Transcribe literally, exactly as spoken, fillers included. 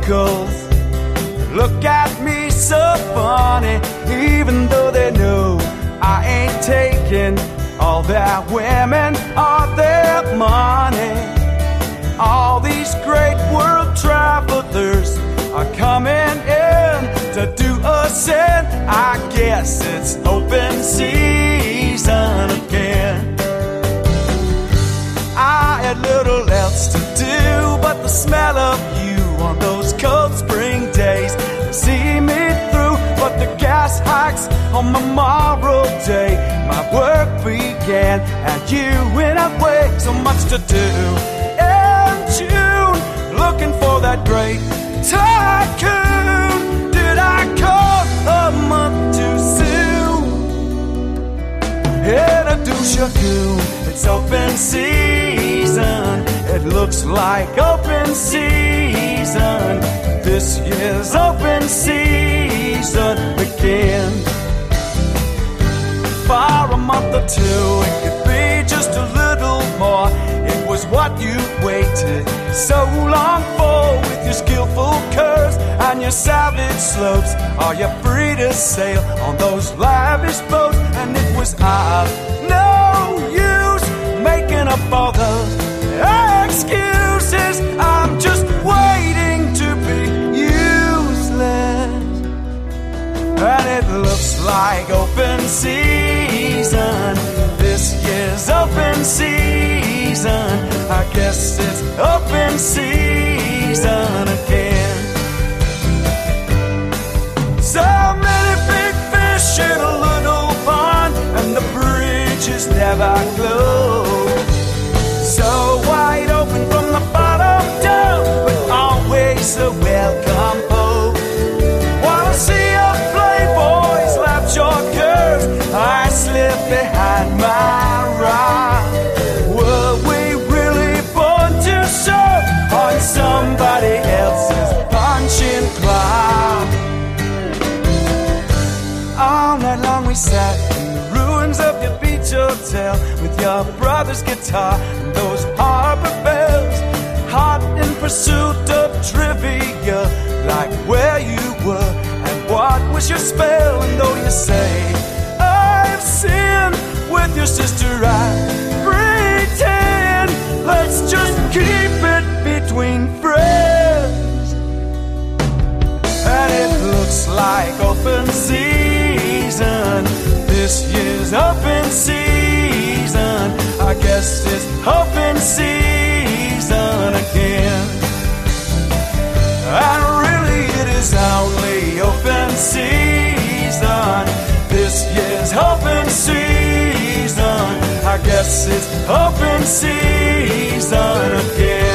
locals look at me so funny, even though they know I ain't taking all their women or their money. All these great world travelers are coming in to do us in. I guess it's open season again. I had little else to do but the smell of you on those cold spring days to see me through. But the gas hikes on Memorial Day, my work began, and you went away. So much to do in June, looking for that great tycoon. Did I call a month too soon? Introduce your goon, it's open season. It looks like open season. This year's open season begin. For a month or two, it could be just a little more. It was what you waited so long for. With your skillful curves and your savage slopes, are you free to sail on those lavish boats? And it was of no use making up all those excuses. I'm just waiting to be useless. And it looks like open season. This year's open season. I guess it's open season again. So many big fish in a little pond, and the bridges never close. So wide open from the bottom down, but always a welcome pose. Wanna see your playboys laugh your curves? I slip behind my ride. Were we really born to serve on somebody else's punching cloud? All night long we sat in the ruins of your beach hotel with your brother's guitar and those harbor bells, hot in pursuit of trivia, like where you were and what was your spell. And though you say I've sinned with your sister, I pretend. Let's just keep it between friends. And it looks like open season. This year's open season. I guess it's open season again. And really it is only open season. This year's open season. I guess it's open season again.